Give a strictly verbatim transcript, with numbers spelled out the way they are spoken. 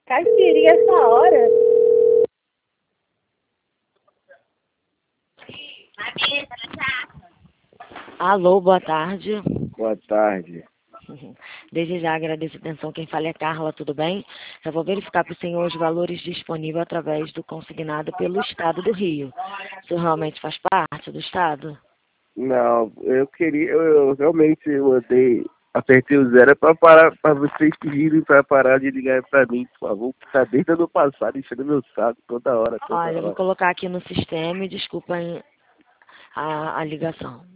Caipirinha essa hora? Alô, boa tarde. Boa tarde. Desde já agradeço a atenção. Quem fala é Carla, tudo bem? Eu vou verificar para o senhor os valores disponíveis através do consignado pelo Estado do Rio. O senhor realmente faz parte do Estado? Não, eu queria, eu, eu realmente mandei, apertei o zero para parar, para vocês pedirem para parar de ligar para mim, por favor. Tá desde ano passado enchendo meu saco toda hora, toda Olha, eu vou hora. colocar aqui no sistema e desculpa a, a ligação.